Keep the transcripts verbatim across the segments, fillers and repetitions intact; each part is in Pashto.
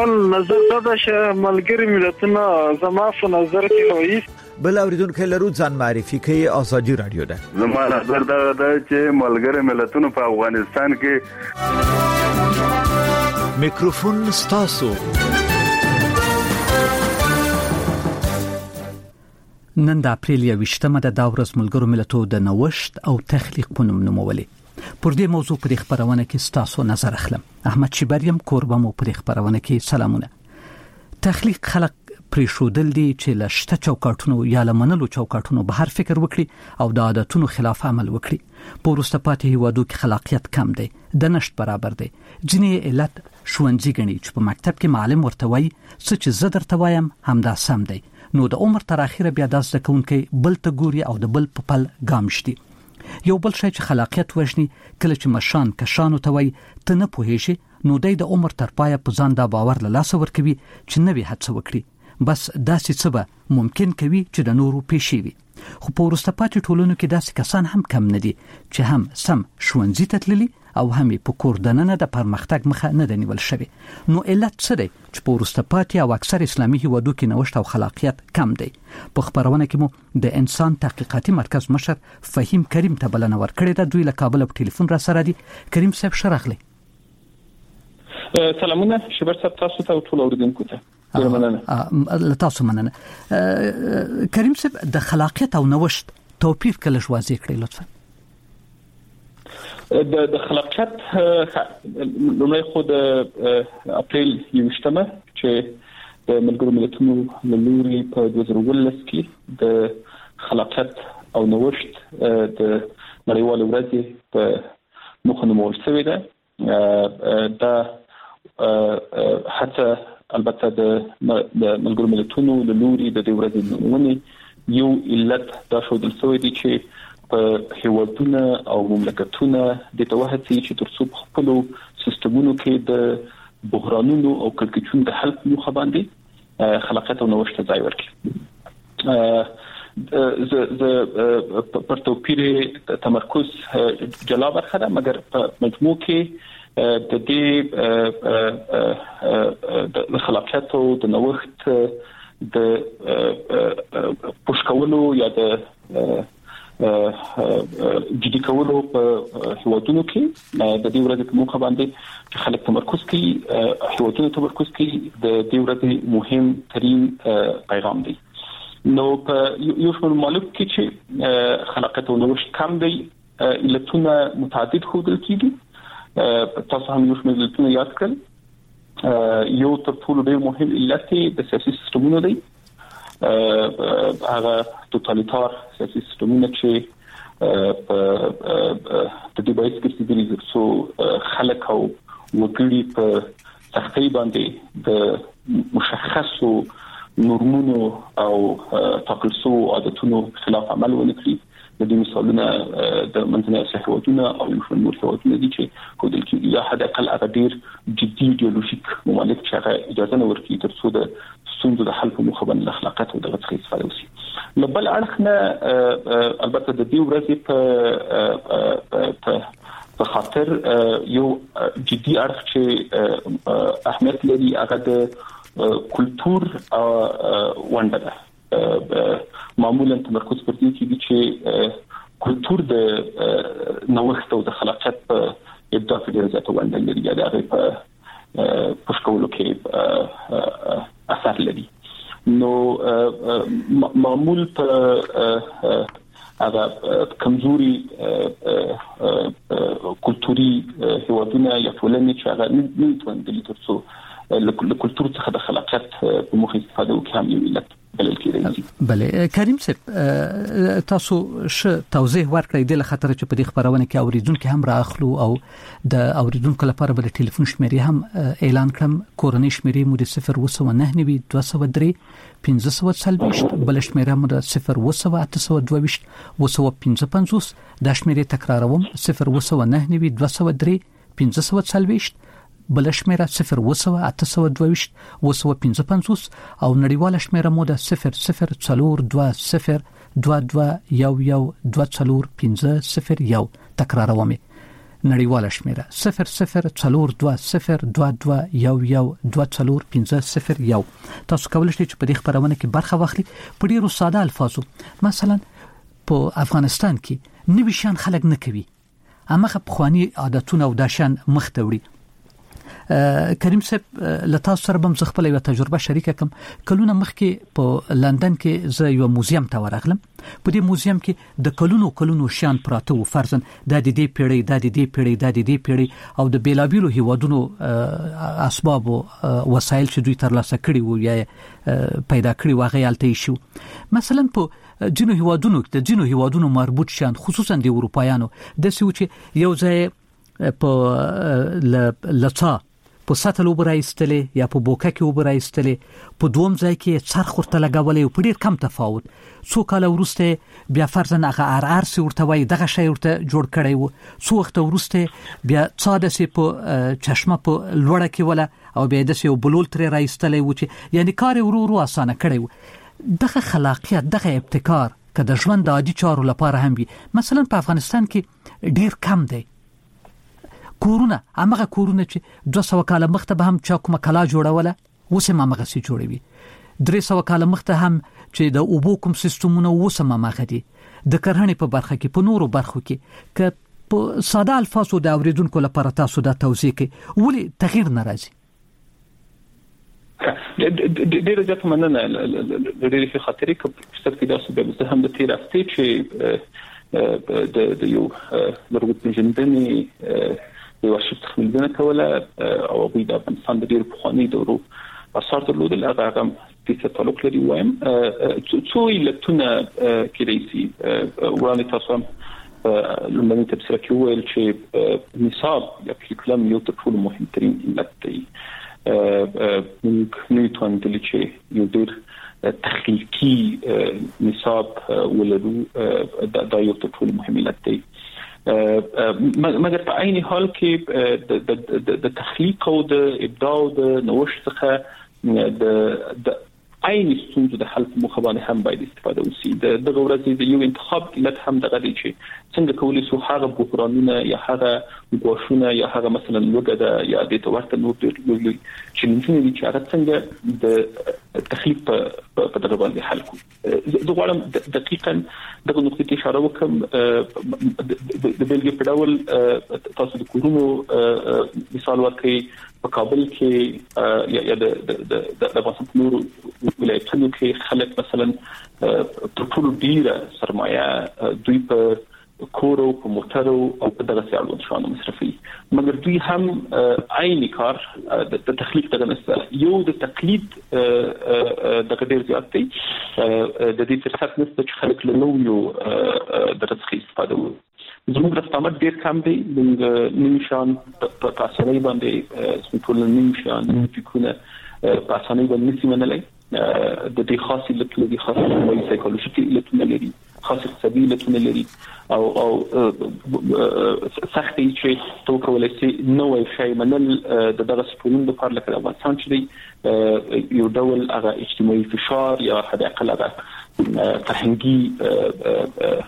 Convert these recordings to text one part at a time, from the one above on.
خپل نظر دا چې ملګری ملتونه زما په نظر کې وایي. بل اوریدونکو لرو ځان معرفي کوي ازادي رادیو ده. زما نظر دا ده چې ملګری ملتونه په افغانستان کې میکروفون ستاسو. نن د اپریل یویشتمه د داورز ملګرو ملتونو د نوښت او تخلیق په نوم نومولې. پر دې موضوع په خبرونه کې ستاسو نظر اخلم. احمد شیبریم کوربه مو په خبرونه کې سلامونه. تخلیق خلق پریښودل دي چې لشته چوکاټونو یا لمنلو چوکاټونو بهر فکر وکړي او د عادتونو خلاف عمل وکړي. په وروسته پاتې هیوادو کې خلاقیت کم دی، د نشټ برابر دی. ځینې علت ښوونځي ګڼي چې په مکتب کې معلم ورته وایي څه چې زه درته وایم همدا سم دی، نو د عمر تر اخره بیا د زده کوونکي بل ته ګوري او د بل په پل ګام شتي. یو بل شی چې خلاقیت وژني کله چې مشان کشانو ته وایي ته نه پوهیږي، نو د عمر تر پایه په ځان دا باور له لاسه ورکوي چې نوې هڅه وکړي، بس داسې څه به ممکن کوي چې د نورو پیښې وي. خو په وروسته پاتې ټولنو کې داسې کسان هم کم نه دي چې هم سم ښوونځي ته تللي او هم په کور دننه د پرمختګ مخه نه د نیول شوی. نو علت څه دی چې په وروسته پاتې او اکثر اسلامي هیوادو کې نوښت او خلاقیت کم دی؟ په خبرونه کې مو د انسان تحقیقاتي مرکز مشر فهیم کریم ته بلنه ورکړې ده. دوی له کابل په ټلیفون را سره دي. کریم صاحب شرغلی. سلامونه شبر صاحب، تاسو ته ټول اوریدونکو ته له تاسو مننه. کریم صاحب د خلاقیت او نوښت توپیر کله واضح کړئ لطفا. د د خلاقیت لومړی خو د اپریل یویشتمه چې د ملګرو ملتونو له لوري په دوه زره ولس کې د خلاقیت او نوښت د نړیوال ورځې په مخه نومول شوې ده. دا حتی البته د ملګرو ملتونو له لوري د دې ورځې نومونه یو علت دا ښودل شوی دی چې په هیوادونه او مملکتونه د توهڅي چې ترڅو خپل سیستمونو کې د بحرانونو او کړکېچونو د حل موخه باندې خلاقیت او نوښت ځای ورکړي. ز ز پر توپیر تمرکز جلا برخه ده، مګر په مجموع کې د دې د خلاقیت او د نوښت د پوښکولو یا د جدي کولو په هیوادونو کې د دې ورځې په موخه باندې چې خلک تمرکز کوي، هیوادونو تمرکز کوي، د دې ورځې مهم ترين پیغام دی. نو په یو څه معلومات کې چې خلاقیت او نوښت کم دی، علتونه متعدد ښودل کیږي. تاسو هم یو څه علتونه یاد کړل. یو تر ټولو ډېر مهم علت د سیاسي سیستمونو دی. هغه توتالیتار سیاسي سیستمونه چې په د دې باید کې چې څو خلک او وګړي په تختی باندې د مشخصو نورمونو او ټاکل شوو عادتونو خلاف عمل ونکړي. د دې مثالونه د منځنۍ اسیا هیوادونه او نور هیوادونه دي چې کودل کې یا حد اقل هغه ډیر جدي ایدئولوژیک ممالک چې هغه اجازه نه ورکړي ترڅو د ستونزو د حل په موخه باندې اخلاقات او دغه څخه استفاده وشي. نو بل اړخ نه البته د دې ورځې په په خاطر یو جدي اړخ چې اهمیت لري هغه د کلتور ونډه ده. معمولا تمرکز پر دې کې چې کلتور د نوښت او د خلاقیت په ابداع کې ډېر زیات ونډه لري، یا د هغې په پوښکولو کې اثر لري. نو معمول په هغه کمزوري کلتوري هیوادونه یا ټولنې چې هغه نه توانېدلي ترڅو له کلتور څخه د خلاقیت په موخه استفاده وکړي هم یو علت بلل کېږي. بله کریم صاحب، تاسو ش توضیح ورکړئ د خاطر چې په دې خبرونه کې اوریدونکو هم راخلو او د اوریدونکو لپاره بل ټلیفون شمیرې هم اعلان کړم. کورنۍ شمیرې مو د صفر اوه نه نوي دوه سوه درې پنځه سوه څلوېښت، بل شمیره مو د صفر اوه اته سوه دوه ویشت اوه سوه پنځه پنځوس. دا شمیرې تکراروم: صفر اوه نه نوي دوه سوه درې پنځه سوه څلوېښت، بل شمیره صفر اوه اته سوه دوه ویشت اوه سوه پنځه پنځوس، او نړیواله شمیره مو د صفر صفر څلور دوه صفر دوه دوه یو یو دوه څلور پنځه صفر یو. تکراروم: نړیواله شمیره صفر صفر څلور دوه صفر دوه دوه یو یو دوه څلور پنځه صفر یو. تاسو کولای شئ چې په دې خبرونه کې برخه واخلئ په ډیرو ساده الفاظو. مثلا په افغانستان کې نوي شان خلک نه کوي، امغه پخوانی عادتونه او داشان مخ ته وړي. کریم صاحب لته سره بم خپل یو تجربه شریکه کوم. کلونه مخکې په لندن کې زه یو موزیم ته ورغلم. په دې موزیم کې د کلونو کلونو شان پراته و، فرضاً د دې پیړۍ د دې پیړۍ د دې پیړۍ او د بیلابیلو هیوادونو اسباب او وسایل چې دوی ترلاسه کړي وو یا پیدا کړي واغې الته شو. مثلا په جنو هیوادونو د جنو هیوادونو مربوط شان خصوصا د اروپایانو د سوي چې یو ځای په لڅا په ساتل وبرایستلې یا په بوکا کې وبرایستلې، په دوم ځای کې څرخ ورته لګولې په ډیر کم تفاوت. څو کال وروسته بیا فرضاً هغه ار ار سي ورته وای دغه شی ورته جوړ کړی وو. څو وخت وروسته بیا څاده سي په چشمه په لوړه کې ولا او بیا د سي بلول تر راایستلې و چې یعنی کار ورو ورو اسانه کړی وو. دغه خلاقیت دغه ابتکار که د ژوند د عادي چارو لپاره هم وي. مثلا په افغانستان کې ډیر کم دی. کورونه امغه کورونه چې دوه سوه کاله مخته به هم چا کومه کلا جوړوله اوس هم امغه سي جوړوي. درې سوه کاله مخته هم چې د اوبو کوم سیستمونه اوس هم امغه دي. د کرهڼې په برخه کې په نورو برخو کې که په ساده الفاظو د اوریدونکو لپاره تاسو دا توضیح کوي ولې تغییر ناراضي؟ ډېر زیات مننه ډېر ښه خاطرې کوم چې تاسو داسې به هم د تیر هفته چې د د یو لرغون پېژندنې یو شخص خپلونه کوله او په د افغانستان د ډېر پخوانی دورو اثار درلودل. هغه هم چې تعلق لري وایم څو علتونه کې رئیسي وړاندې تاسو هم لمن تفسیر کې ویل چې نصاب یا کلم یو تر ټولو مهمترین علت دی. موږ نه توانیدل چې یو ډېر تخلیقي نصاب ولرو، دا یو تر ټولو مهم علت دی. مګر په عین حال کې د د تخلیق او د ابداع او د نوښت څخه د عین ستونزو د حل په مخه باندې هم باید استفاده وشي. د دغه ورځې د یو انتخاب علت هم دغه دی چې څنګه کولی شو هغه بحرانونه یا هغه ګواښونه یا هغه مثلا لوګه ده یا د تورته نور د لوګي چې نن دي چې هغه څنګه د تخلیق په دغه باندې حل کو. زه غواړم دقیقاً دغه نقطې ته اشاره وکړم. د بلګې په ډول تاسو د کورونو مثال ورکړئ. په کابل کې یا د د د افغانستان نور ولایتونو کې خلک مثلا په ټول ډیره سرمایه دوی په کورو په موټرو او په دغه سیالو شانو مصرفي، مګر دوی هم عین کار د تخلیق دغه نسته یو د تقلید دغه ډیر زیات دی. د دې فرصت نشته چې خلک له نویو د رسخي استفاده وکړي. زموږ رفتامت ډیر کم دی. موږ نیمشان په تاسانه باندې سمټول نیمشان فکرونه په اسانه باندې نسی منلای. د دې خاصه لته لري خاصه د سایکولوژیکي لته لري خاصه اقتصادي لته لري او او سختي چې تو کولای شي نوې شی منل د دغه سپورون د پر لکه افغانستان چې یو ډول هغه اجتماعي فشار یا حد اقل هغه فرهنګي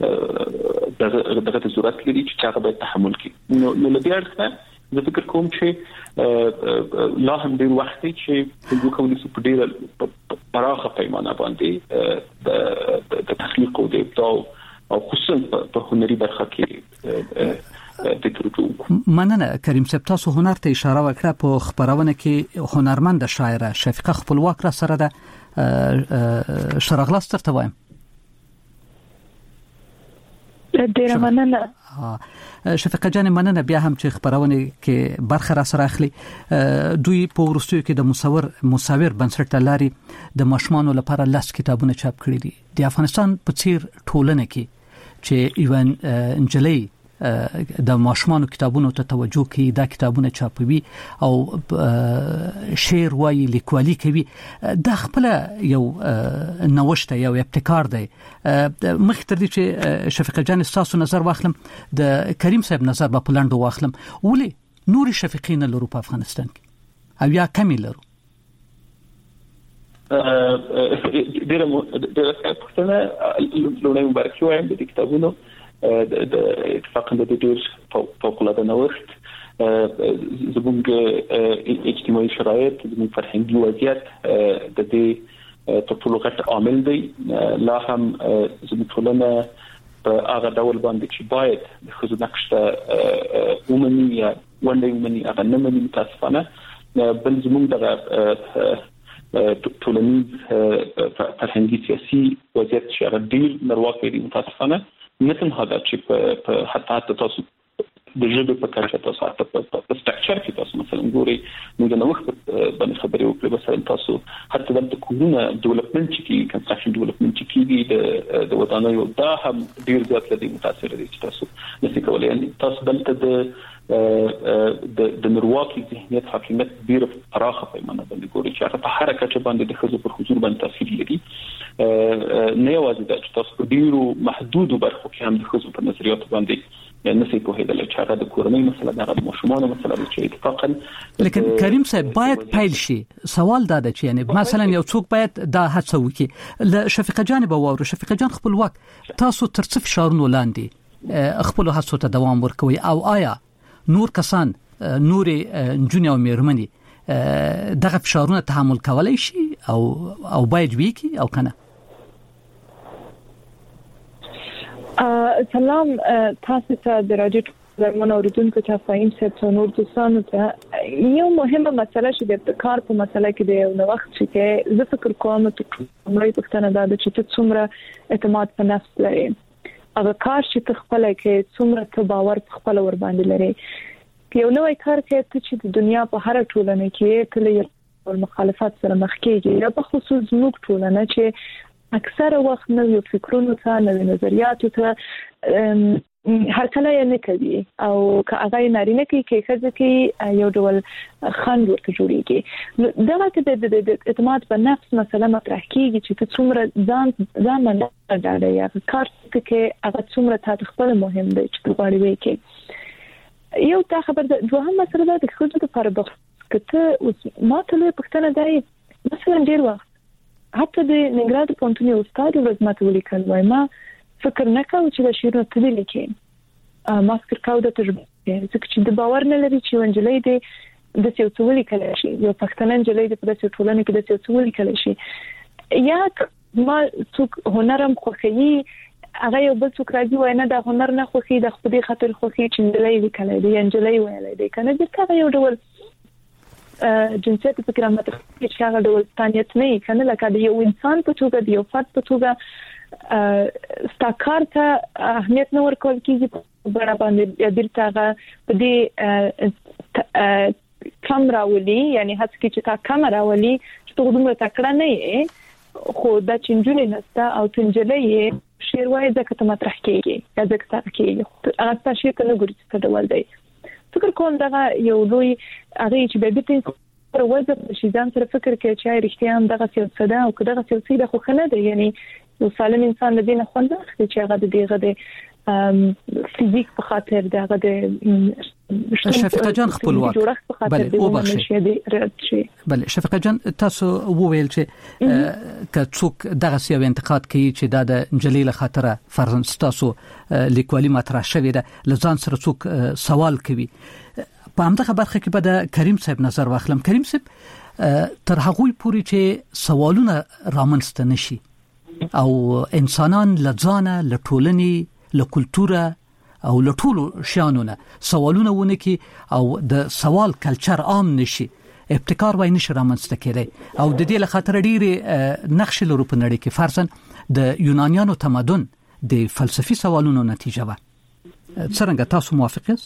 دغه ضرورت لري چې هغه باید تحمل کړي. نو نو لدې اړخه زه فکر کوم چې لا هم ډیر وخت چې موږ کولی شو په ډیر پراخه پیمانه باندې د تخلیق او د ابداع او خصوصا په هنري برخه کې د ترجمه. مننه کریم صاحب، تاسو هنر ته اشاره وکړه. په خبرونه کې هنرمند شاعره شفیقه خپلواک را سره ده. شرغلاس ترته وایم. ډیر مننه شفیقه جان، مننه بیا هم چې خبرونه کې برخه را سره اخلي. دوی په ورستیو کې د مصور مصور بنسټ لاري د ماشومانو لپاره لاس کتابونه چاپ کړي دي. د افغانستان په څیر ټولنه کې چې ایوان انجلي د ماشومانو کتابونو ته توجه کوي، دا کتابونه چاپوي او شعر وایي، لیکوالي کوي. دا خپل یو نوښت یو ابتکار دی. مخ تر دې چې شفیقه جان تاسو نظر واخلم، د کریم صاحب نظر په پلاندو واخلم، ولې نور شفیقین لرو په افغانستان کې او یا کمی لرو؟ ډیره ډیره پښتنه لونه مبارکي وایم د کتابونو د اتفاقا د ډیر فوق العاده نوښت زموږ اجتماعي شرایط زموږ فرهنګي وضعیت د دې تر ټولو غټ عامل دی. لا هم زموږ ټولنه په هغه ډول باندې چې باید د ښځو نقش ته ومني یا ونډه ومني هغه نه مني متاسفانه. بل زموږ د ټولنیز فرهنګي سیاسي وضعیت چې هغه ډیر نرواکې دي متاسفانه. نه تنها دا چې په حتی تاسو د ژبې په کچه تاسو په سټرکچر کې تاسو مثلا ګوري موږ نو وخت باندې خبرې وکړو مثلا تاسو حتی د کورونه ډیولپمنٹ چې کنستراکشن ډیولپمنٹ چې کیږي د ودانیو دا هم ډیر زیات لدی متاثر دي چې تاسو نشي کولای. یعنی تاسو دلته د د نرواکي ذهنیت حاکمیت ډیر فراخه پیمانه باندې ګوري چې هغه په هر کچه باندې د خزو پر حضور باندې تاثیر لري. نه یوازې دا چې تاسو په ډیرو محدودو برخو کې هم د خزو په نظریات باندې نسي کوهیدل چې هغه د کورنۍ مسله ده د مشمونه مسله ده چې اتفاقا. لیکن کریم صاحب باید پیل شي. سوال دا ده چې یعنی مثلا یو څوک باید دا هڅه وکړي. ل شفیقه جان به وورو شفیقه جان خپل وخت تاسو تر څه فشارونو لاندې خپل هڅو ته دوام ورکوي او آیا نور کسان نور جنیا او مېرمنې دغه فشارونه تحمل کولای شي او او باید وکړي او کنه؟ سلام تاسو ته د راډیو درمن اوریدونکو ته فاین سټ نور دوستانو ته یو مهمه مسله چې د ابتکار په مسله کې دی نو وخت چې زه فکر کوم چې نوې پښتنه دا چې ته څومره اعتماد په نفس لري هغه کار چې ته خپل کې څومره ته باور په خپل ور باندې لري. یو نوې کار کې چې د دنیا په هر ټولنه کې کله یو مخالفت سره مخ کېږي یا په خصوص زموږ ټولنه چې اکثر وخت نوې فکرونو ته نوې نظریاتو ته هر کله یې نه کوي او که هغه نارینه کې کې خځه کې یو ډول خند ورته جوړیږي. دا چې د اعتماد په نفس مسله مطرح کیږي چې څومره ځان ځان باندې ډاډه یا کار کې هغه څومره تا خپل مهم دی چې غواړي وکړي. یو تا خبر د دوهم مسله ده د خځو لپاره بخته ما ته له پښتنه دی مثلا ډیر وخت حتی د ننګرهار پوهنتون یو استاد ورځ ماته ولیکل وای ما فکر نه کاوه چې د شعرونو ته لیکي ما فکر کاوه د تجربه چې د باور نه لري چې ونجلې د د څه څه ولیکل شي یو پښتنه نجلې د په ټولنه کې د څه څه ولیکل شي یا ما څوک هنرم خوخي هغه یو بل څوک راځي وای نه د هنر نه خوخي د خپل خاطر خوخي چې نجلې لیکل دی نجلې ویل دی کنه د تا یو ډول جنسیت په کرامت کې چې هغه ډول ستانیت نه کنه لکه د یو انسان په توګه د یو فرد په توګه ستاکار ته اهمیت نه ورکول کیږي په بڼه باندې بیرته هغه په دې کم راولي یعنی هڅه کې چې تا کم راولي چې ته دومره تکړه نه یې خو دا چنجونې نسته او تنجلې شعر وایي ځکه ته مطرح کیږي یا ځکه ته کیږي هغه تاسو ته نه ګوري څه ډول دی. فکر کوم دا یو لوی هغه چې به دې پر وځه چې ځان سره فکر کوي چې رښتیا هم دغه څه ده او کله دغه څه ده خو خنه ده. یعنی یو سالم انسان د دې نه خوند اخلي چې هغه د دغه د فزیک په خاطر دغه د شفیقه جان خپل وخت بله او بخښي. بله شفیقه جان تاسو وویل چې که څوک دغه سیاو انتقاد کوي چې دا د نجلې له خاطره فرضاً تاسو لیکوالي مطرح شوې ده لزان سره څوک سوال کوي په همدغه برخه کې به د کریم صاحب نظر واخلم. کریم صاحب تر هغوی پورې چې سوالونه رامنځته نشي او انسانان لځانه لټولني له کلچره او له ټولو شیانونه سوالونه ونه کی او د سوال کلچر عام نشي ابتکار وای نشي رامنځته کېدی او د دې له خاطر ډېری نقش لرو په نړۍ کې فرضاً د یونانیانو تمدن د فلسفي سوالونو نتیجه و. څنګه تاسو موافق یاست؟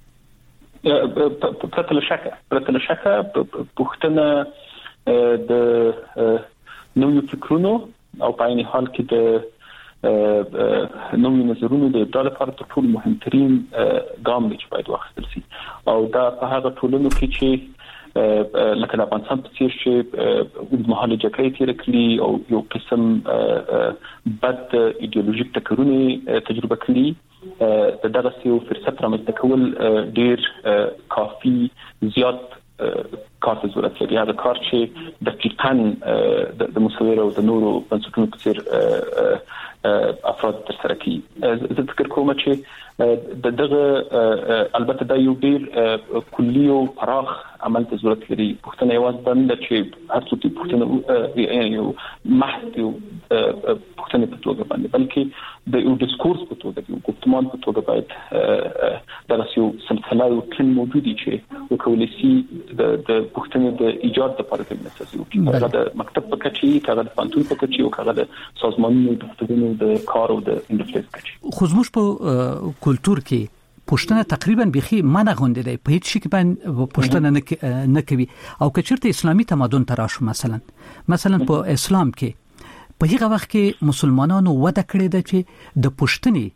پرته له شکه پرته له شکه پوښتنه د نویو فکرونو او په عین حال کې د نوې نظرونو د ابدال لپاره تر ټولو مهمترین ګام دی چې باید واخیستل شي او دا په هغه ټولنو کې چې لکه د افغانستان په څیر چې د مهاله جګړې تیر کړي او یو قسم بد ایدئولوژیک ټکرونه تجربه کړي د دغه سیو فرصت رامنځته کول ډیر کافي زیات کار ته ضرورت لري. هغه کار چې دقیقاً د مسویر او د نورو بنسټونو په څیر افراد تر سره کوي. زه فکر کوم چې د دغه البته د یو ډیر کلی او پراخ عمل ته ضرورت لري. پښتنه یوازې باندې چې هر څه په پښتنه یو محض یو پښتنه په توګه باندې بلکې د یو ډیسکورس په توګه یو ګفتمان په توګه باید د راسیو سلسله او ټیم موجودي چې وکولای شي د د پښتنې د ایجاد لپاره کوم اساسي او هغه د مکتب په کچې هغه د پانتون په کچې او هغه د سازمانونو د پښتنو د کار او د انډستری کچې. خو زموږ په کلچر کې پښتنه تقریبا بخي منه غونډه دی په هیڅ شي کې باندې پښتنه نه کوي او کچرته اسلامي تمدن تراشو مثلا مثلا په اسلام کې په هغه وخت کې مسلمانانو وده کړې ده چې د پښتني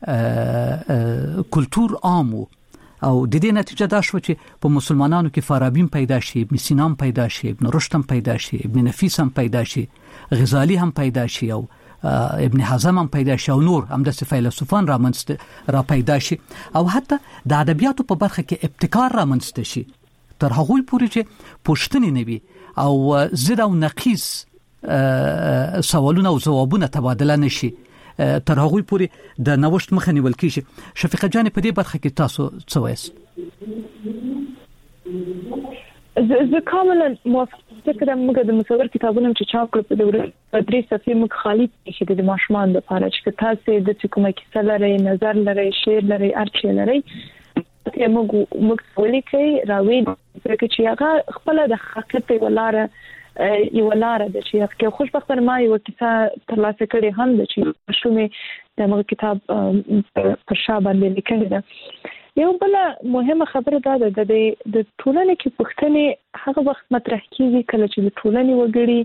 کلچر عام او د دې نتیجه دا شو چې په مسلمانانو کې فارابی پیدا شي، ابن سینا پیدا شي، ابن رشد پیدا شي، ابن نفیس هم پیدا شي، غزالی هم پیدا شي او ابن حزم هم پیدا شي او نور هم د فیلسوفان را منځ را پیدا شي او حتی د ادبیاتو په برخه کې ابتکار را منځ شي تر هغه پورې چې پښتني نوي او زد او نقیص سوالونه او ځوابونه تبادله نشي تر هغه پورې د نوښت مخه نیول کیږي. شفیقه جان په دې برخه کې تاسو څه وایست؟ زه کاملا موافقه کوم. موږ د مصور کتابونو چې چاپ کړو په دوره درې صفحې موږ خالي کې د ماشومان لپاره چې تاسو د کومه کیسه لري، نظر لري، شعر لري، ارچ لري، ته موږ موږ ولیکي راوي چې هغه خپل د حقیقت ولاره یو لاره د چې خوشبختانه ما یو کیسه ترلاسه کړې هم د چې شومې د موږ کتاب په شابه باندې لیکل ده. یو بل مهمه خبره دا ده د د ټولنې کې پښتنې هغه وخت مطرح کیږي کله چې د ټولنې وګړي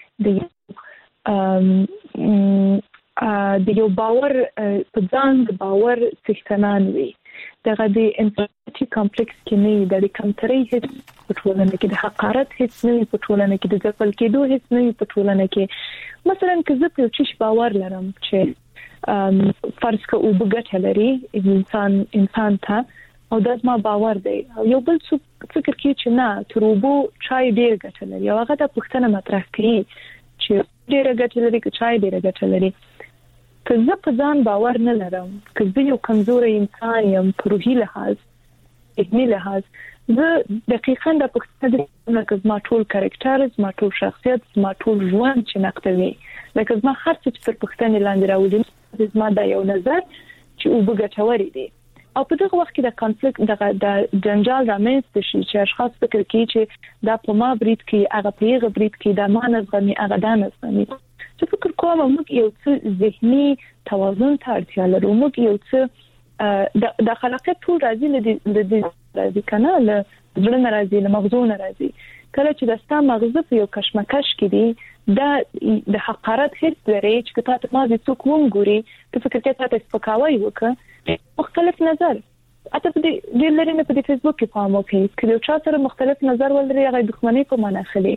د د یو باور په ځان د باور څښتنان وي. دغه د انفرادي کمپلیکس کې نه د کمتري هیڅ په ټولنه کې د حقارت هیڅ نه په ټولنه کې د ځپل کېدو هیڅ نه په ټولنه کې. مثلا که زه په چیش باور لرم چې فرض که او بغټ لري انسان انسان ته او دا ما باور دی یو بل څه فکر کوي چې نه تروبو چای ډیر ګټه لري او هغه د پښتنه مطرح کوي چې ډیر ګټه لري که چای ډیر ګټه لري. که زه په ځان باور نه لرم، که زه یو کمزوري انسان یم په روحي لحاظ، علمي لحاظ، زه دقیقاً د پښتنه د زما ټول کریکټر، زما ټول شخصیت، زما ټول ژوند چې نقدوي لکه زما هر څه چې پر پښتنه لاندې راوړي زما دا یو نظر چې او بغټوري دي. او په دغه وخت کې د کانفلیکټ د جنجال رامنځته شي چې اشخاص فکر کوي چې دا په ما برید کې هغه په هغه برید کې دا ما نظمي هغه دا نظمي. زه فکر کوم موږ یو څه ذهني توازن ته اړتیا لرو. موږ یو څه د خلاقیت ټول راځي له د راځي کنه له ځړن راځي له مغزو راځي. کله چې د ستا مغزه په یو کشمکش کې دی دا د حقارت هیڅ لري چې کته ما دې څوک وګوري ته فکر کوي تاسو سپکاوی وکړه مختلف نظر اته په دې لري نه په فیسبوک کې فهم وکړي کله چې سره مختلف نظر ولري هغه دښمنۍ په معنا خلي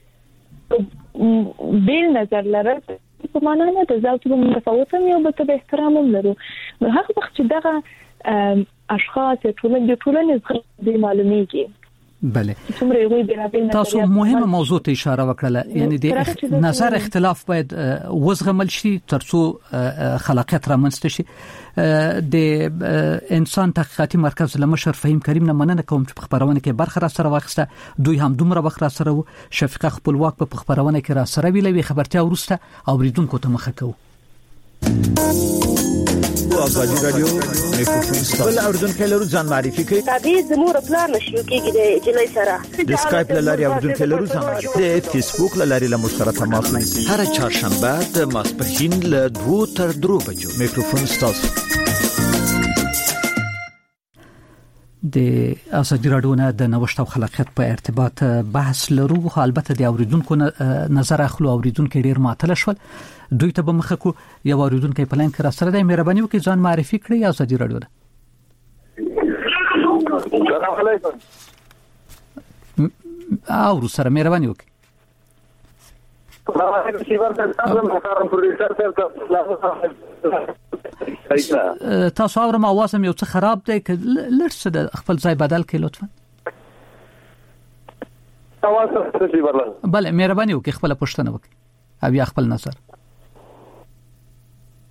بیل نظر لري په معنا نه د ځاوت په متفاوت یو بل ته احترام لرو. نو هغه وخت چې دغه اشخاص ټولنه ټولنه زغړي معلومیږي. بله تاسو مهمه موضوع ته اشاره وکړه یعنی د نظر اختلاف باید وزغمل شي ترڅو خلاقیت رامنځته شي. د انسان تحقیقاتي مرکز لمشر فهیم کریم نه مننه کوم چې په خبرونه کې برخه را سره واخسته دوی هم دومره وخت را سره وو. شفیقه خپلواک په خبرونه کې را سره ویلوي خبرتیا ورسته اوریدونکو ته مخه کوو. آزادی رادیو میکروفون ستاسو اردن کلرو ځان معرفي کوي. تابع زموږ پلان نشو کېږي د جلای سره د اسکایپ لاري اردن کلرو ځان معرفي د فیسبوک لاري له مشترک تماس نیسي. هر چهارشنبه د ماسپښین له دوه تر درو بجو میکروفون ستاسو. د آزادی رادیو نه د نوښت او خلاقیت په ارتباط بحث لرو. البته د اوریدونکو نظر اخلو اوریدونکو ډیر معطل شول. دوی ته به مخه کو یو اوریدونکو په لین کې را سره د مهرباني وکړئ ځان معرفي کړئ. آزادی رادیو ده. السلام علیکم. او سره مهرباني وکړئ. السلام علیکم شیبر صاحب محترم پروډوسر صاحب تاسو اورم اواسم یو څه خراب دی که لرسه د خپل ځای بدل کړئ لطفا. اواسم څه شیبر بله مهرباني وکړئ خپل پوښتنه وکړئ او یا خپل نظر.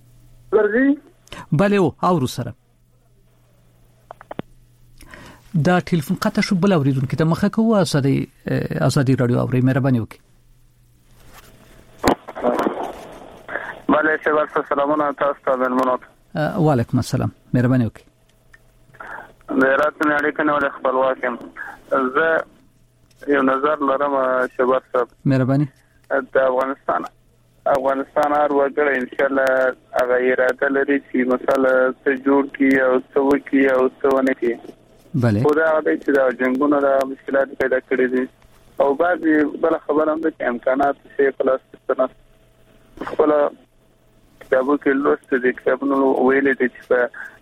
ورغی بله او اورو سره دا ټلیفون قطع شو. بل اوریدونکو ته مخه کوو. ازادي ازادي رادیو اوري مهرباني وکړئ. بله شباب سلامونه تاسو ته ملمنوت. وعلیکم السلام مهرباني وکړئ. د راتلونکي اړیکې نو خپلواک یم. زه یو نظر لرم شباب صاحب مهرباني. د افغانستان افغانستان هر وګړی ان شاء الله هغه اراده لري چې مثلا څه جوړ کی او څه وکي او څه ونه کی. بله خدا دې چې دا جنگونو د مشکلات پیدا کړې دي او بعضی بل خبره هم ده چې امکانات څه پلاستیک نه خپل کتابو کې لوست دي کتابونو ویلې دي چې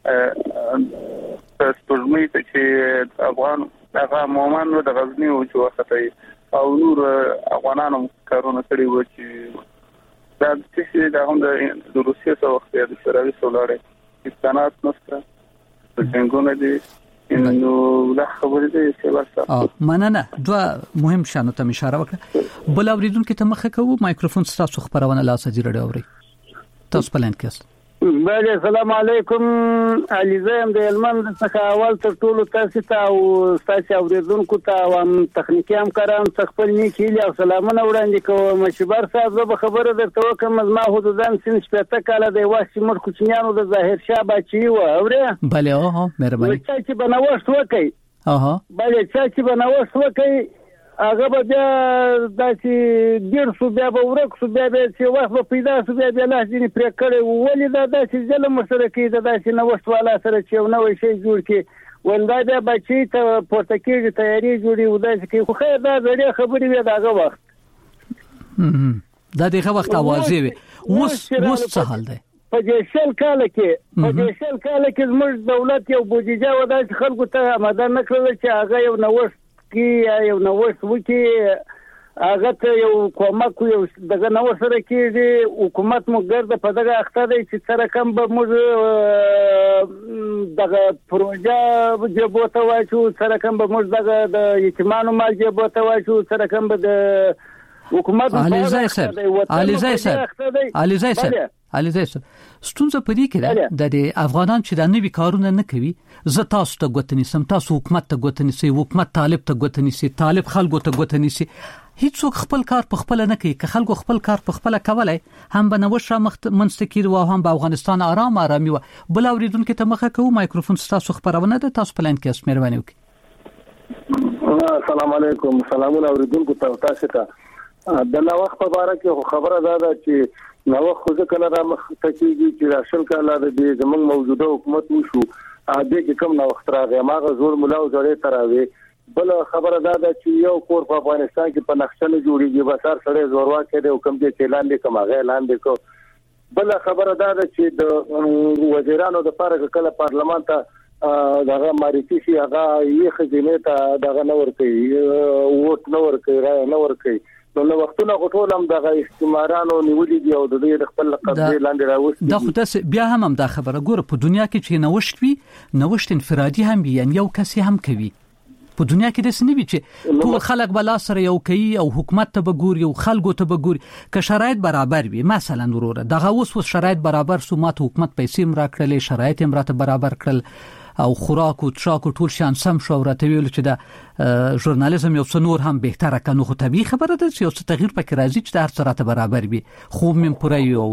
په سپوږمۍ ته چې افغان هغه مومن د غزنی او چې وخته او نور افغانانو کارونه کړی و چې دا چې دا هم د روسیې سره وخت د شوروي سره امکانات نشته په جنگونو دي نو دا خبره ده چې ورسره مننه. دوه مهم شانو ته اشاره وکړه. بل اوریدونکو ته مخه کوو. مایکروفون تاسو خبرونه لاسه جوړ اوري تاسو پلان کېست. بله السلام علیکم. علیزم د هلمند څخه اول تر ټولو تاسو ته او تاسو اوریدونکو ته او تخنیکی همکارانو څخه خپل نیکی او سلامونه وړاندې کوم. شبر صاحب زه خبره درته وکم ما حدوداً سن شپږ کاله د وخت مر کوچنیانو د ظاهر شاه بچي و اوره. بله اوه مهرباني. چې بنوښت وکي. اها بله چې بنوښت وکي هغه به بیا داسې ډیر سو بیا به ورک سو بیا به چې وخت به پیدا سو بیا بیا لاس دې پرې کړي ولې دا داسې ظلم سره کوي دا داسې نوښت والا سره چې نو شي جوړ کړي ولدا بیا بچي ته پورته کېږي تیاری جوړي و داسې کوي خو خیر دا ډېر خبرې وي داغه وخت دا دغه وخت اوازې وي. اوس اوس څه حال دی په دې شل کال کې په دې شل کال کې زموږ دولت یو بودیجه و داسې خلکو ته آماده نه کړل چې هغه یو نوښت کې یو نوښت وکي هغه ته یو کومک یو دغه نو سره کېږي حکومت مو ګرځي په دغه اخته دی چې سره کم به موږ دغه پروژه جوړته وایو سره کم به موږ دغه د یتیمانو مال جوړته وایو سره کم به د حکومت علیزای صاحب علیزای صاحب علیزای صاحب علیزای صاحب ستونزه پدې کې ده د افغانان چې د نوي کارونه نه کوي. زه تاسو ته غوښتنې سم تاسو حکومت ته غوښتنې سي حکومت طالب ته غوښتنې سي طالب خلکو ته غوښتنې سي هیڅوک خپل کار په خپل نه کوي. که خلکو خپل کار په خپل کولای هم به نو شره منستکیر و هم به افغانستان آرام آرامي و. بل اوریدونکو ته مخه کوو. مایکروفون تاسو خبرونه ده تاسو پلان کې مهرباني وکړئ. السلام علیکم. سلامونه اوریدونکو ته تاسو ته د نو وخت په اړه کې خبره ده چې نو خو ځکه نه را مخ ته کېږي چې راشل کاله د زمونږ موجوده حکومت وشو ا دې کې کم نو وخت راغی ماغه زور مولا او جوړې تراوي. بل خبره ده چې یو کور په افغانستان کې په نقشه نه جوړیږي بسار سره زوروا کې د حکم دې اعلان دې کومه اعلان دې کو. بل خبره ده چې د وزیرانو د پاره کله پارلمان ته دغه ماريتي شي هغه یې خزینه ته دغه نور کوي ووټ نور کوي رای نور کوي. نو وختونه غټول هم دغه استعمارانو نیولې دي او د دې خپل قبضه لاندې راوستي. دا خو تاسو بیا هم هم دا خبره ګوره په دنیا کې چې نوښت وي نوښت انفرادي هم وي یعنی یو کس هم کوي. په دنیا کې د سنوي چې ټول خلک بلا سره یو کوي او حکومت ته بګوري او خلکو ته بګوري که شرایط برابر وي. مثلا وروره دغه اوس شرایط برابر سو ماته حکومت پیسې مرا کړلې شرایط هم راته برابر کړل او خوراک او تشاک ټول شان سم شو راته ویل چې دا ژورنالیزم یو څه نور هم بهتره کنو خو طبيعي خبره ده چې یو څه تغییر پکې راځي چې د هر څه راته برابر وي. خو مم پوره یو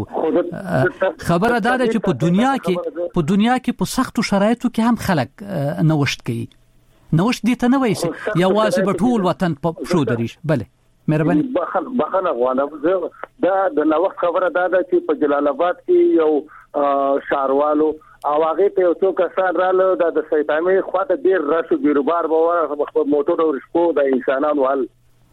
خبره ده چې په دنیا کې په دنیا کې په سختو شرایطو کې هم خلک نوښت کوي. نوښت دي ته نه وایي چې یوازې په ټول وطن په شو دریش. بله مهرباني بخنه غواړم دا د نوښت خبره ده چې په جلال آباد کې یو شهروالو او هغه ته یو څو کسان رااله د سیتامي خواته ډیر راشو بیروبار باور خپل موټر او رشکو د انسانانو حل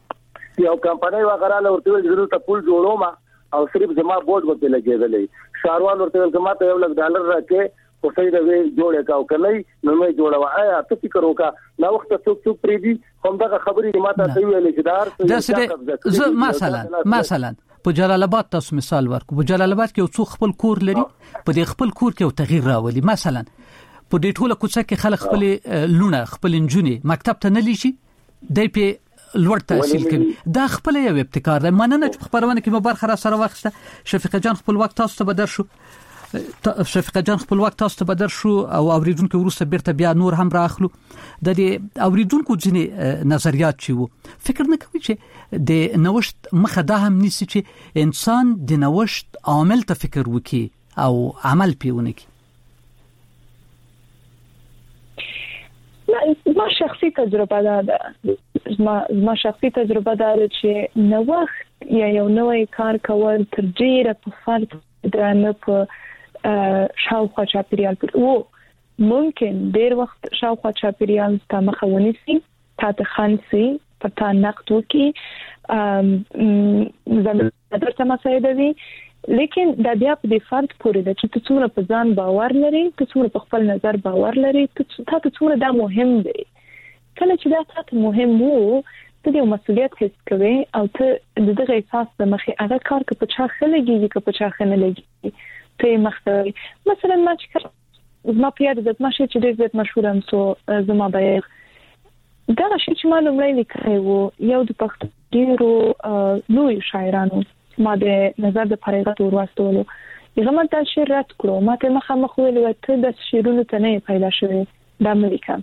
یو کمپنۍ وغیرہ ورته ضرورت پول جوړوم او صرف زما بورډ ورته لګیدلې شهروال ورته زما ته یو لک ډالر راکې خو سید وی جوړه کاو کله نو مې جوړه آیا ته فکر وکا نو وخت څوک څوک پری دي کوم دا خبرې ماته ته ویلې چې دار زه مثلا مثلا په جلال آباد تاسو مثال ورکو په جلال آباد کې یو څو خپل کور لري په دې خپل کور کې یو تغییر راولي. مثلا په دې ټوله کوڅه کې خلک خپل لونه خپل انجونی مکتب ته نه لیشي د پی لوړ تحصیل کوي. دا خپل یو ابتکار دی. مننه چې خبرونه کې مبارخه را سره واخسته. شفیق جان خپل وخت تاسو ته بدر شو. شفیقه جان خپل وخت تاسو ته بدر شو او اوریدونکو ورسته بیرته بیا نور هم راخلو د دې اوریدونکو ځینې نظریات چې وو فکر نه کوي چې د نوښت مخه دا هم نيسي چې انسان د نوښت عامل ته فکر وکي او عمل پیونه کی. ما شخصي تجربه ده ما ما شخصي تجربه ده چې نوښت یا یو نوې کار کول تر ډیره په فرد درنه په شاوخوا چاپیریال او ممکن ډیر وخت شاوخوا چاپیریال ته مخاوني سي تا ته خانسي پتا نقد وکي زموږ درته مسایده وي لیکن دا بیا په دې فرد پورې ده چې څومره په ځان باور لري څومره په خپل نظر باور لري تا ته څومره دا مهم دی کله چې دا تاسو مهم وو ته د مسؤلیت حس کوي او ته دغه احساس د مخې هغه کار کې په چا خلګي کې په چا خنه لګي ته مختوي مثلا ما چې ما پیاده د ماشه چې ډېر زیات مشهور ام سو زما بیغ دا شي چې ما لومړی لیکلی وو یو د پښتو ډیرو لوی شاعرانو ما د نظر د فارغت ورواستولو هغه ما د شعر رات کړو ما ته مخه مخ ویل ته د شعرونو ته نه پیدا شوی د امریکا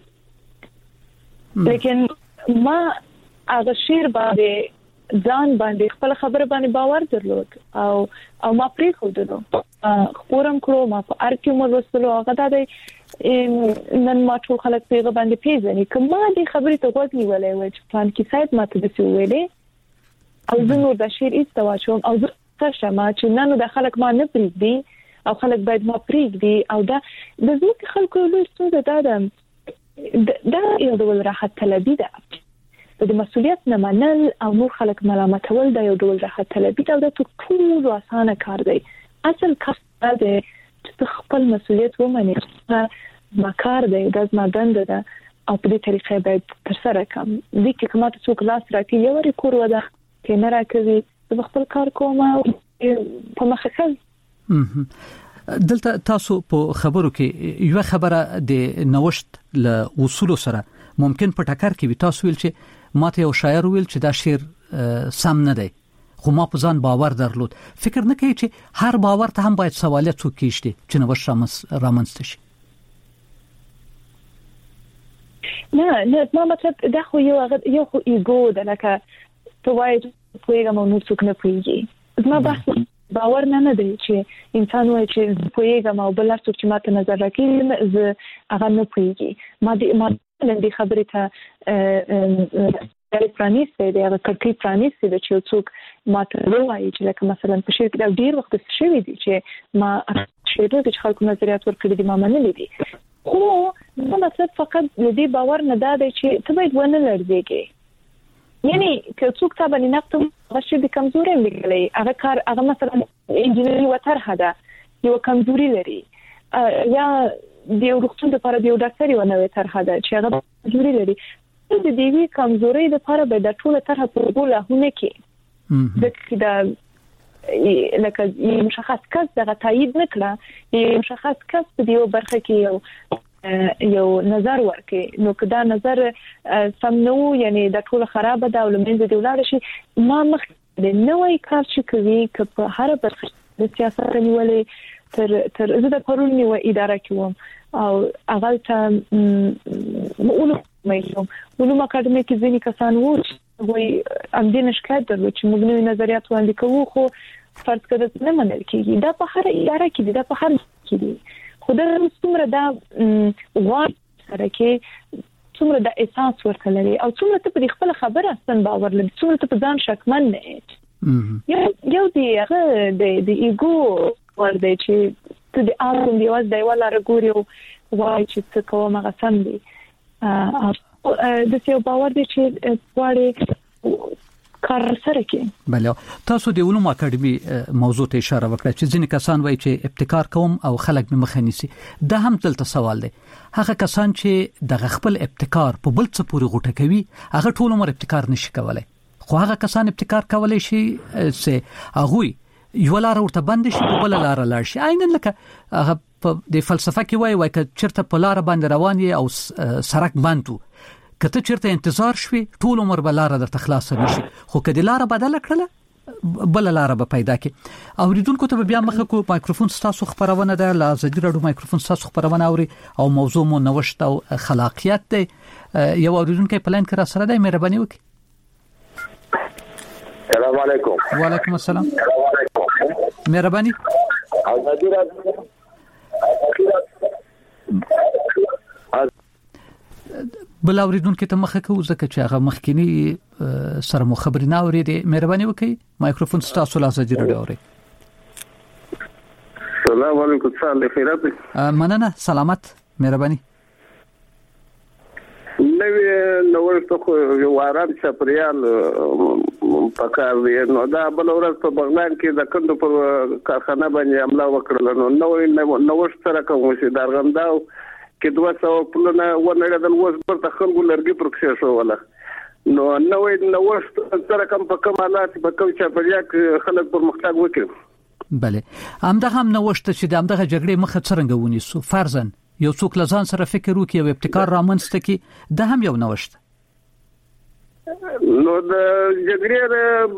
لیکن ما هغه شعر باندې ځان باندې خپل خبره باندې باور درلود او او ما پرې خو دلو خبرم کړو ما په ارکیو مو وسلو هغه د نن ما ټول خلک پیغه باندې پیژني کما دې خبرې ته غوږ نیولې و چې پلان کې سایت ماته د څه ویلې او زه نور د شعر ایستواچوم او زه څه ما چې نن د خلک ما نه پریږدي او خلک باید ما پریږدي او دا د زموږ خلکو له څه دا ده دا یو ډول راحت طلبي ده د مسؤلیت نه منل او نور خلک ملامتول دا یو ډول راحت طلبي ده او دا ټول اسانه کار دی اصل کار دی چې خپل مسؤلیت ومني ما کار دی د ما دنده ده او په دې طریقې باید تر سره کوم دي چې کومه څوک لاس راکړي یو ری کور ودا کې نه راکوي د خپل کار کوم په مخه کوي دلته تاسو په خبرو کې یو خبره د نوښت له اصول سره ممکن په ټکر کې وي تاسو ویل چې ماته یو شاعر ویل چې دا شعر سم نه دی خو ما په ځان باور درلود فکر نه کوي چې هر باور ته هم باید سوالیت وکړي چې نوښت رامنځته شي نه نه ما مطلب دا خو یو یو خو ایګو ده لکه په وایي پوهیږم نو څوک نه پوهیږي ما بحث باور نه نه دی چې انسان وایي چې پوهیږم او بل څوک چې ماته نظر راکړي زه هغه نه پوهیږي ما دې ما دې خبرې ته د پرانیستي د هغه کړکۍ پرانیستي د چې څوک ماته وایي چې لکه مثلا په شعر کې دا ډیر وخت شوی دی چې ما شعر کې خلکو نظریات ورکړي دي ما منلي دي خو نو مطلب فقط دې باور نه دا دی چې ته باید ونه لړزېږي یعنی که څوک تا باندې نقد غشي د کمزوري لګلې هغه کار هغه مثلا انجینری وتر هدا یو کمزوري لري یا د یو روغتون لپاره د یو ډاکټر یو نوې طرحه ده چې هغه کمزوري لري د دې وی کمزوري لپاره به د ټول طرحه په ګوله هونه کې د د لکه مشخص کس دغه تایید نکړه یو مشخص کس په یو برخه کې یو یو نظر ورکړي نو کدا نظر سم نو یعنی د ټول خراب ده او لمنځه دی ولاړ شي ما مخ د نوې کار چې کوي ک په هر برخه د سیاست نیولې تر تر زه د پرون نیو اداره کوم او هغه ته مولو مېلم ولوم اکاډمي کې ځینې کسان وو وای ام دې نشکایت درلود چې موږ نوې نظریات وړاندې کوو خو فرض کړه نه منل کېږي دا په هر اداره کې دی دا په هر کې دی خدای څومره دا غوړ سره کې څومره د احساس ورته لري او څومره ته په خپل خبره اصلا باور لري څومره ته په ځان شکمن نه یو یو دی هغه د د ایګو ور دی چې ته د اړوند دی واز دی ولا رګوري وای چې څه کوم هغه سم دی ا د څه باور دی چې وړي کار سره کې بله تاسو د علوم اکاډمي موضوع ته اشاره وکړه چې ځینې کسان وایي چې ابتکار کوم او خلک مې مخه نیسي دا هم دلته سوال دی هغه کسان چې د خپل ابتکار په بل څه پورې غوټه کوي هغه ټول عمر ابتکار نشي کولای خو هغه کسان ابتکار کولای شي چې هغه یو لار ورته بند شي په بل لار لاړ شي عیناً لکه هغه په د فلسفه کې وایي وایي چې چرته په لار باندې روان او سرک بندو کته چیرته انتظار شوي ټول عمر بلاره درته خلاص نشي خو کله لار بدل کړله بل لار به پیدا کی. اوریدونکو ته بیا مخه کو مایکروفون تاسو خبرونه ده لازدی راډیو مایکروفون تاسو خبرونه اوري او موضوع مو نوښت او خلاقیت دی. یو اوریدونکو پلان کرا سره د مهرباني وکي. السلام علیکم. وعلیکم السلام. مهرباني. ازادي راډیو بل اوریدونکو ته مخه کو ځکه چې هغه مخکینی سره مو خبرې نه اورېدې. مهرباني وکي مایکروفون تاسو لازدی راډیو اوري. السلام علیکم. صالح خیرات. مننه. سلامت. مهرباني. نوې نوښت خو یو آرام چاپریال پکار دی. نو دا بل ورځ په بغلان کې د کندو په کارخانه باندې حمله وکړه. نو نوې نوښت سره کوم شي درغنداو کې دوه سوه پلونه ونړېدل. اوس پر تخلګو لرګي پر کښې شو ولا. نو نوې نوښت سره کوم په کوم حالات په کوم چاپریال کې خلک پرمختګ وکړي. بله همدغه هم نوښت چې د همدغه جګړې مخه څرنګه ونیسو. فرضاً یو څوک لزان سره فکر وکړي او ابتکار رامنځته کړي، دا هم یو نوښت. نو د جګړې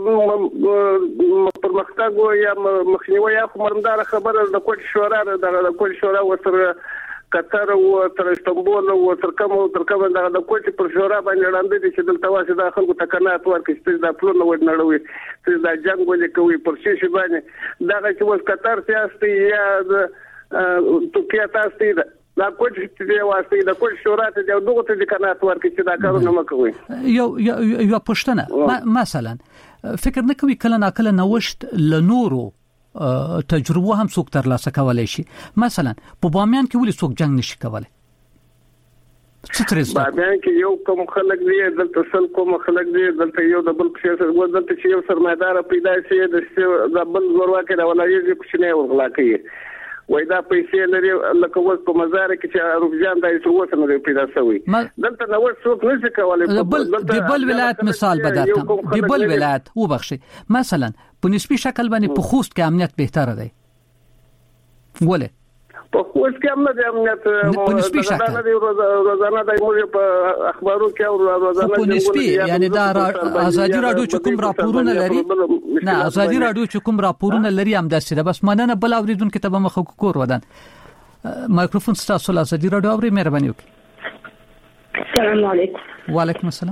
پرمختګ یا مخنیوي یا خبردار خبره د کوټ شورا د کوټ شورا وسره قطر او تر استنبول او تر کوم تر کوم د کوټ پر شورا باندې وړاندې دي چې دلته واسه د خلکو تکنات ورکړي چې د پلون نو نړوي چې د جنگ ولې کوي پر شي شي باندې دا چې وس قطر سیاستي یا ترکیه تاسو دا کوټ چې واسه د کوټ شورا ته د دغه تکنات ورکړي چې دا کارونه مکوي. یو یو پښتنه مثلا فکر نه کوي کله ناکله نوښت لنورو تجربه هم څوک ترلاسه کولای شي. مثلا په بامیان کې ولې څوک جنگ نشي کولای؟ څه ترې بامیان کې یو کوم خلک دی دلته سل کوم خلک دی دلته یو د بل څه سره دلته چې یو سرمایدار پیدا شي د بل ورواکه د ولایت کوچنی ورغلا کوي. وای دا پیسې لري لکه وس په مزار کې چې اروپجان دای څه وسه نه پیدا شوی. دلته نو څوک نشي کولای. د بل ولایت مثال بداتم. د بل ولایت وبخشي مثلا په نسبی شکل باندې په خوست کې امنیت بهتره دی. ولې په خوست کې امنیت امنیت په نسبی شکل روزانه د موږ په اخبارو کې او روزانه په نسبی یعنی دا ازادي راډیو چې کوم راپورونه لري نه ازادي راډیو چې کوم راپورونه لري هم داسې ده. بس مننه. بل اوریدونکو ته به مخ کور ودان مایکروفون تاسو له ازادي راډیو اوري. مهرباني وکړئ. السلام علیکم. وعلیکم السلام.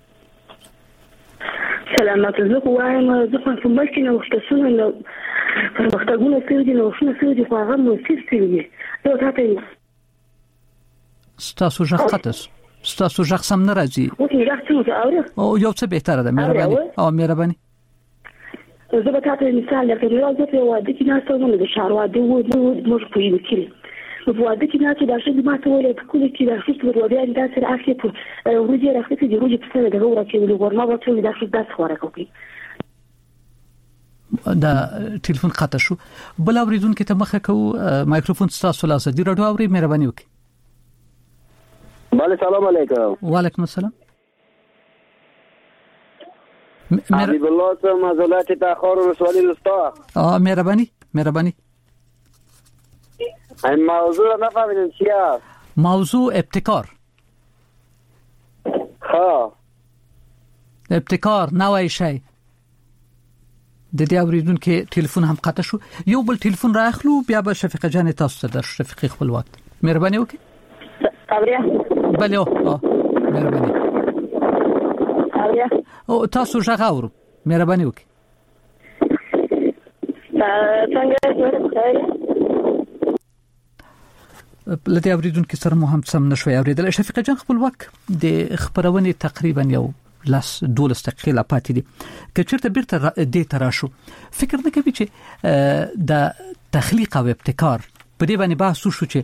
سلامات. زه وایم زه په کومه کې نو وختونه نو پرمختګونه کوي نو شنو کوي خو هغه مو څه کوي. دا تاسو ستاسو ژغتس ستاسو ژغ سم نه راځي. او څه څه اوري او یو څه بهتره ده. مهرباني. او مهرباني. زه به تاسو مثال درکړم. یو ځل په واده کې نه څنګه د شارواده وو موږ په یوه کې په واده کې نه چې دا شی ما ته ولې په کله کې دا شی په واده کې تاسو راځي په ورځې راځي چې ورځې په سره دغه ورکه ویل ورما وته دا شی داس خوره کوي. دا ټلیفون قطع شو. بل اوریدونکو ته مخه کو مایکروفون تاسو له ازادي راډیو اوري. مهرباني وکړئ. بله سلام علیکم. وعلیکم السلام. حبیب الله ته مزلات تاخر رسول الله. اه مهرباني مهرباني. این موضوع نه فهمیدم چیه؟ موضوع ابتکار. ها ابتکار نوای شی. د دې اوریدونکو ټلیفون هم قطع شو. یو بل ټلیفون راخلو بیا به شفیقه جان تاسو ته در شفیقه خپل وخت. مهرباني وکړئ. اوریا. بله او مهرباني. اوریا. او تاسو ژغ اورو. مهرباني وکړئ. څنګه لته اوریدونکو سره مو هم سم نشوي اوریدل. شفیقه جان خپل وخت د خبرونه تقریبا یو لاس دولس دقیقې لا پاتې دي. که چیرته بیرته دې تراشو فکر نه کوي چې د تخلیق او ابتکار په دې باندې بحث وشو چې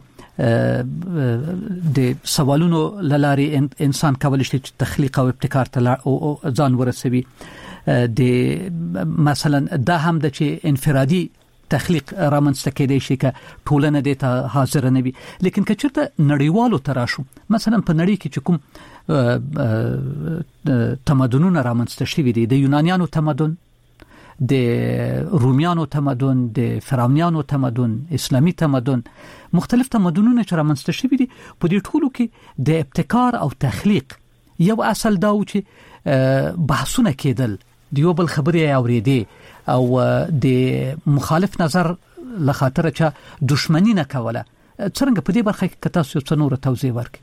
د سوالونو لاري انسان کولای شي چې تخلیق او ابتکار ته ځان ورسوي. د مثلا دا هم د چې انفرادي تخلیق رامنځته کېدای شي که ټولنه دې ته حاضر نه وي. لیکن که چیرته نړیوالو تراشو مثلا په نړۍ کې چې کوم تمدنونه رامنځته شوي دي، د یونانیانو تمدن، د رومیانو تمدن، د فرعونیانو تمدن، اسلامي تمدن، مختلف تمدنونه چې رامنځته شوي دي، په دې ټولو کې د ابتکار او تخلیق یو اصل دا و چې بحثونه کېدل دیو بل خبرې اوریدې او د مخالف نظر لخاطر چې دښمنی نه کوله. څنګه په دې برخه کې تاسو څه نور توضیح ورکړئ؟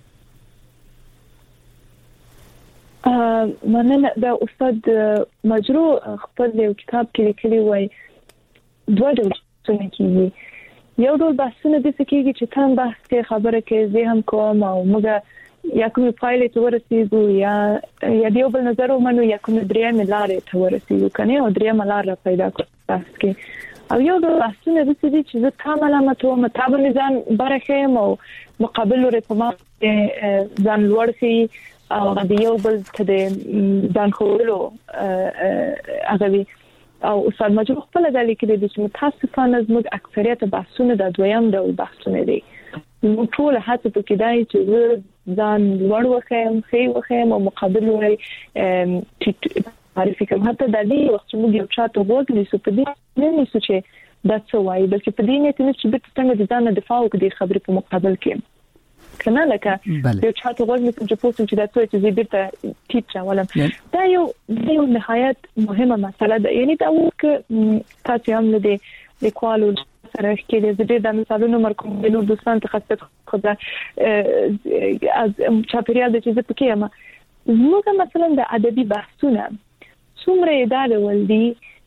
مننه. د استاد مجرو خپل یو کتاب کې لیکلی وای دوه ډول څه کیږي. یو ډول بحثونه د څه کیږي چې تم بحث کې خبره کې زه هم کوم او موږ یا کوم فایل ته ورسېږو یا یا دیو بل نظر ومنو یا کوم درېمه لارې ته ورسېږو کنه او درېمه لار پیدا کوو بحث کې. او یو ډول بحثونه د څه دي چې زه تام علامت او مطابق میزان برخه او مقابل لري په ما ځان لوړ شي او د یو بل ته د ځان خورلو هغه او استاد مجرو خپل د لیکلي د متاسفانه زموږ اکثریت بحثونه د دویم ډول بحثونه دي. نو ټول هڅه پکې دی چې ځان لوړ وخم خې وخم او مقابل لري چې معرفي کوم. حتی د دې وخت موږ یو چاته وګورئ چې په دې نه نشو چې دا څه وایي بلکې په دې نه چې به څنګه د ځان دفاع وکړي خبرې په مقابل کې کنه لکه یو چاته وګورئ چې په پوسټ کې دا څه چې زیبرته ټیټ راولم. دا یو د یو نهایت مهمه مسله ده. یعنی دا وکړه تاسو هم له دې لیکوالو سره کې د دې د مثالونو مرکوم د نور دوستان ته خاصه خدای از چاپیریال د چې په کې ما زموږ مثلا د ادبي بحثونه څومره اداره ولدي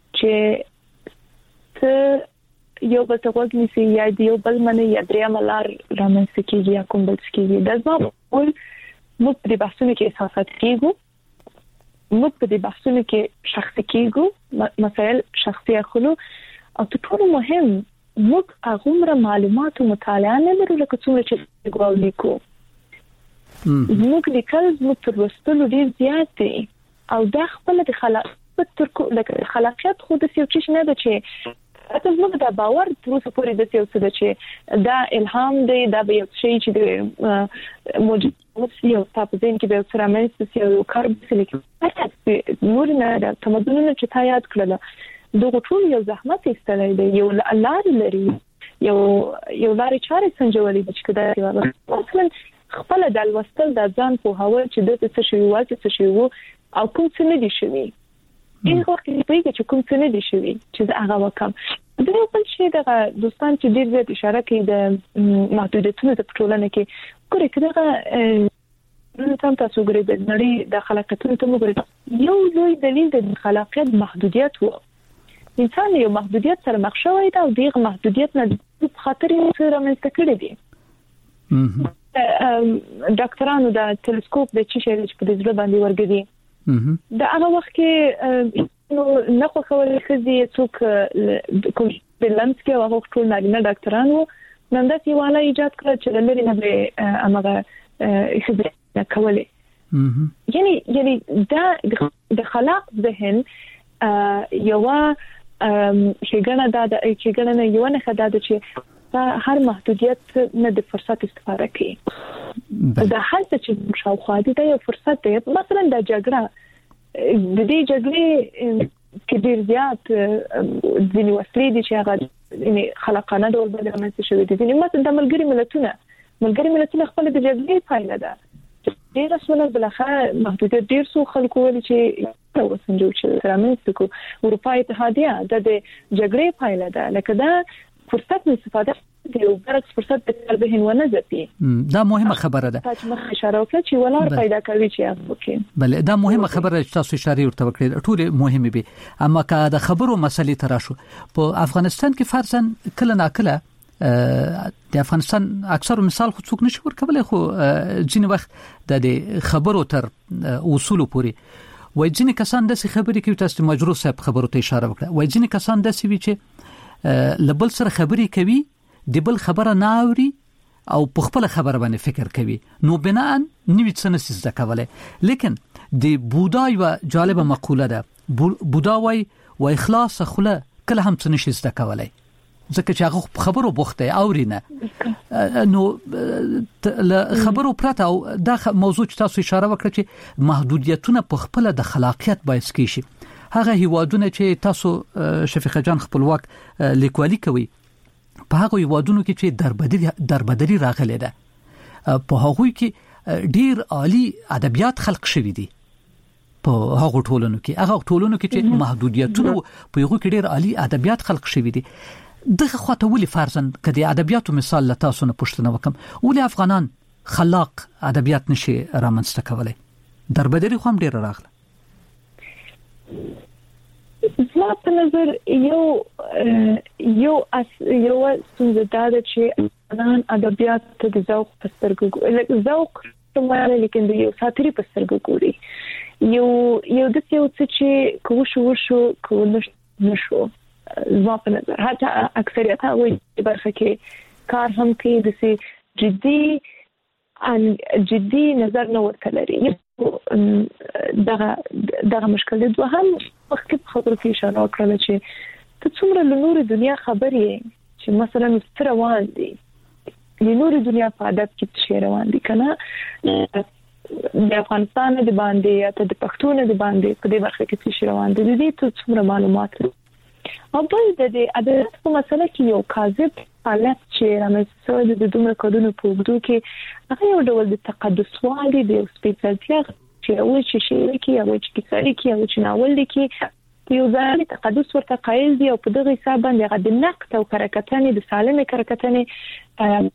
چې ته یو بل ته وګورئ چې یا دیو بل منه یا درېم لار رامنځته کیږي یا کوم بل کیږي. دا زما ول موږ په بحثونو کې احساسات کیږو، موږ په بحثونو کې شخصي کیږو، مسائل شخصي اخلو او ټول مهم موږ هغه معلومات او مطالعه نه لرو لکه څنګه چې ګواو لیکو. موږ لیکل موږ تر وستلو ډیر زیات دي او دا خپل د خلاقیت تر کو لکه خلاقیت خو د یو څه نه ده چې اته موږ دا باور تر اوسه پورې د یو څه ده چې دا الهام دی، دا به یو شی چې د موجود یو تاسو دین کې به سره مې یو کار به لیکي نور نه د تمدنونو چې تا یاد کړل دغه ټول یو زحمت ایستلای دی، یو لار لري، یو یو لارې چارې سنجولې چې کدا مثلا خپل د الوستل د ځان په هوا چې د څه شی واځي څه شی وو او کوم څه نه دي شوی. این وخت کې پیږي چې کوم څه نه دي شوی چې هغه وکم. د یو بل شی د دوستان چې ډیر زیات اشاره کوي د محدودیتونو د ټولنې کې ګوري کړه نو تاسو تاسو ګورئ د نړۍ د خلاقیتونو ته وګورئ. یو لوی دلیل د خلاقیت محدودیت وو. انسان یو محدودیت سره مخ شوی دا او دغه محدودیت نه په خاطر یې سره مستقل دي. ډاکټرانو د ټلسکوپ د چی شي چې په دې باندې ورګدي دا هغه وخت کې نو نه خو خولې خزي څوک کوم بلنس کې هغه ټول نارینه ډاکټرانو نن د سیواله ایجاد کړ چې لري نه به هغه خزي کولې. یعنی یعنی دا د خلاق ذهن یو شګنه دا د شګنه یو نه خدای د چې هر محدودیت نه د فرصت استفاده کوي. دا حالت چې شاوخوا دي دا یو فرصت دی. مثلا د جګړه د دې جګړې کې ډیر زیات ځینې وسلې دي چې هغه یعنی خلاقانه ډول باندې رامنځته شوې دي. یعنی مثلا د ملګری ملتونه ملګری ملتونه خپل د جګړې پایله ده. ډیر رسمونه بلخه محدودیت ډیر سو خلکو ولې چې وسنجو چې رامنځته کو اروپا اتحادیه د جګړې پایله ده. لکه دا فرصت نه استفاده دی او برعکس فرصت به به و نه زپی. دا مهمه خبره ده. تاسو مخ اشاره وکړه چې ولار پیدا کوي چې هغه وکړي. بله دا مهمه خبره چې تاسو اشاره ورته وکړه ټول مهمه به. اما که د خبرو مسلې تراشو په افغانستان کې فرضاً کله ناکله د افغانستان اکثر مثال خو څوک نشي ورکولای خو ځینې وخت د خبرو تر اصول پوري وای ځینې کسان د خبرې کوي. تاسو مجرو صاحب خبرو ته اشاره وکړه. وای ځینې کسان د سی وی چې لبل سره خبرې کوي د بل خبره نه اوري او په خپل خبره باندې فکر کوي نو بناء نوې څه نسي زده کولای. لیکن د بودا یو جالب مقوله ده بودا وای و اخلاص خله کله هم څه نشي زده کولای ځکه چې هغه خبرو بوخته اوري نه نو خبرو پرته او دا موضوع چې تاسو اشاره وکړه چې محدودیتونه په خپل د خلاقیت باعث کیږي. هغه هیوادونه چې تاسو شفیق جان خپلواک لیکوالي کوي په هغه هیوادونو کې چې دربدري دربدري راغلي ده په هغه کې ډیر عالی ادبیات خلق شوي دي په هغه ټولنو کې هغه ټولنو کې چې محدودیتونه په یو کې ډېر عالی ادبیات خلق شوي دي دغه خواته ولې فرضاً کدي ادبیاتو مثال لته تاسو نه پوښتنه وکم ولې افغانان خلاق ادبیات نشي رامنځته کولای دربدري خو هم ډېر راغله زما په نظر یو یو اس یو څنګه دا چې افغانان ادبیات ته د ذوق په سترګو ذوق ته لیکن د یو ساتري په سترګو ګوري یو یو د یو څه چې کو شو شو کو نشو زما په نظر حتی اکثریت هغه برخه کې کار هم کوي د سي جدي ان جدي نظر نه ورته لري دغه دغه مشکل د دوهم وخت په خبرو کې اشاره وکړه چې ته څومره له نور دنیا خبرې چې مثلا ستر روان دي د نور دنیا په عادت کې څه روان دي کنه د افغانستان د باندې یا د پښتون د باندې په دې برخه کې څه روان دي د دې ته څومره معلومات او بل د دې ادبیات په مسله کې یو کاذب حالت چې رامنځته د دومره کډونو په وګړو کې هغه یو ډول د تقدس والي د سپیشلتیا چې او چې شي کې او چې کیسه کې او چې ناول کې یو ځای تقدس ورته قایل دی او په دغه حساب باندې هغه د نقد او کرکټنې د سالمه کرکټنې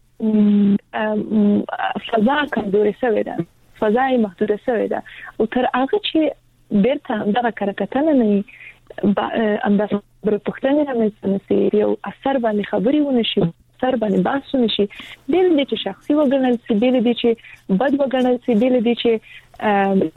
فضا کمزورې شوې ده فضا یې محدوده شوې ده او تر هغه چې بیرته دغه کرکټنه نه انداز پر پښتنه رامنځته یو اثر باندې خبري ونه شي اثر باندې بحث ونه شي د دې چې شخصي وګڼل سي د دې چې بد وګڼل سي د دې چې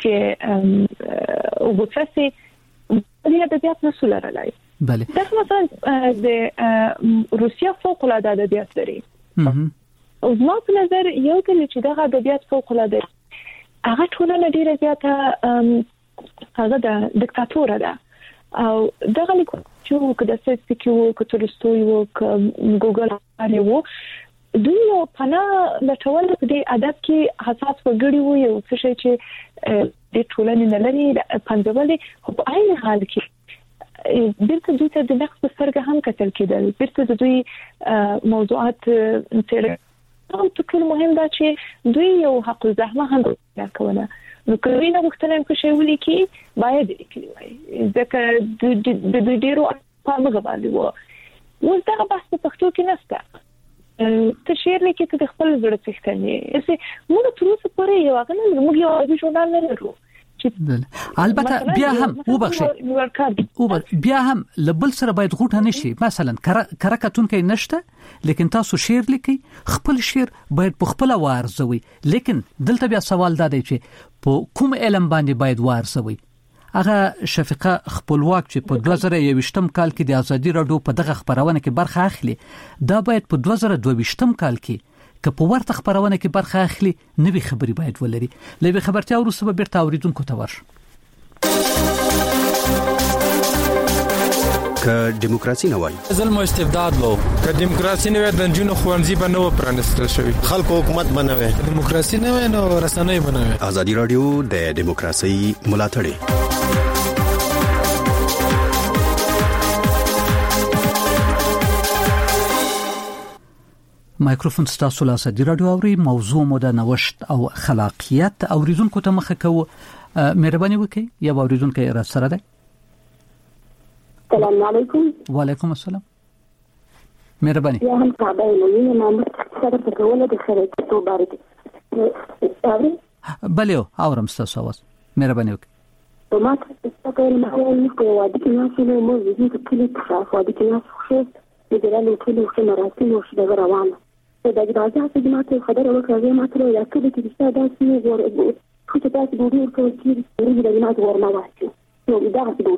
څوک وګورسي د ادبیات مسؤل راځي بله دا مثلا د روسیا فوق العاده ادبیات لري او زما په نظر یو کله چې د ادبیات فوق العاده هغه ټولنه ډیره زیاته هغه د دیکتاتور ده او دغه لیکو چې کده څه کې وو کتلستوي وو ګوګل اړ وو دوی نو پنا لټول په دې ادب کې حساس وګړي وو یو څه چې د ټولنې نه لري پنځولې خو په عین حال کې بیرته دوی ته د نقص په سترګه هم کتل کېدل بیرته د دوی موضوعات څېړل او ټول مهم دا چې دوی یو حق الزحمه هم کوله نو کله نه وختلم چې شی ولیکي باید لیکلی وای ځکه د د ډیرو په مګ باندې وو اوس دا بحث په پښتو کې نشته ته شعر لیکي ته خپل زړه څښتنې اسه موږ تر اوسه پورې یو هغه نه موږ یو د ژورنال نه لرو البته بیا هم وبخښه او بیا هم لبل سره باید غوټه نشي مثلا کرکټون کې نشته لیکن تاسو شعر لیکي خپل شعر باید په خپل وارزوي لیکن دلته بیا سوال دا دی چې په کوم علم باندې باید وارزوي هغه شفیقه خپلواک چې په دوه زره یوویشتم کال کې د ازادي راډیو په دغه خبرونه کې برخه اخلي دا باید په دوه زره دوه ویشتم کال کې که په ورته خبرونه کې برخه اخلي نوې خبري باید ولري لوي خبرتیا وروسته به بیرته اوریدونکو ته ورش که دیموکراسي نه وای ظلم او استبداد وو که دیموکراسي نه وای د جنونو خوانزي به نو پرانستل شوی خلکو حکومت بنوي دیموکراسي نه وای نو رسنۍ بنوي ازادي رادیو د دیموکراسي ملاتړ مایکروفون ستاسو له ازادي رادیو اوري موضوع مو د نوښت او خلاقیت اوریدونکو ته مخه کوو مهرباني وکړئ یا اوریدونکو را سره ده السلام علیکم وعلیکم السلام مهرباني یا هم تابع نو ما سره په کوله د خیرته تو بارد بله اورم ستاسو आवाज مهرباني وکړئ ما څه کوم ما یو کوم وادي کې نه شنو مو دې په کلی څخه وادي کې نه خو د دلالو ټولو خبراتو او شته روانه دا د راځه چې ما ته خبره وکړه ما ته یا کله چې څه داسې ور خو ته تاسو د ډیر څه چې د ما ورما واسي نو دا